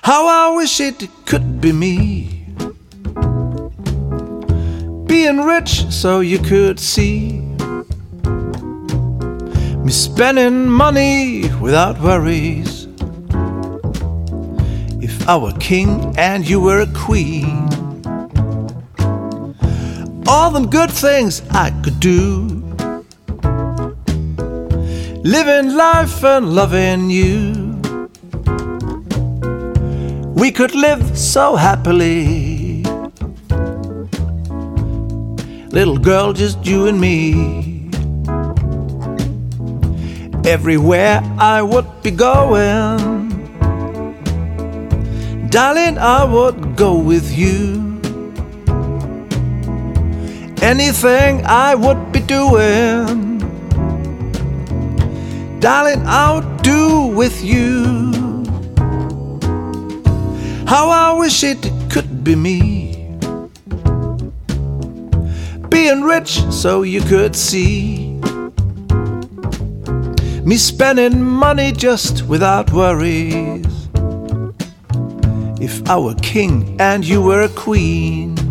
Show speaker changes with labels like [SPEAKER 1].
[SPEAKER 1] How I wish it could be me, being rich so you could see me spending money without worries. If I were king and you were a queen, all them good things I could do, living life and loving you. We could live so happily, little girl, just you and me. Everywhere I would be going, darling, I would go with you. Anything I would be doing, darling, I would do with you. How I wish it could be me, being rich so you could see me spending money just without worries. If I were king and you were a queen,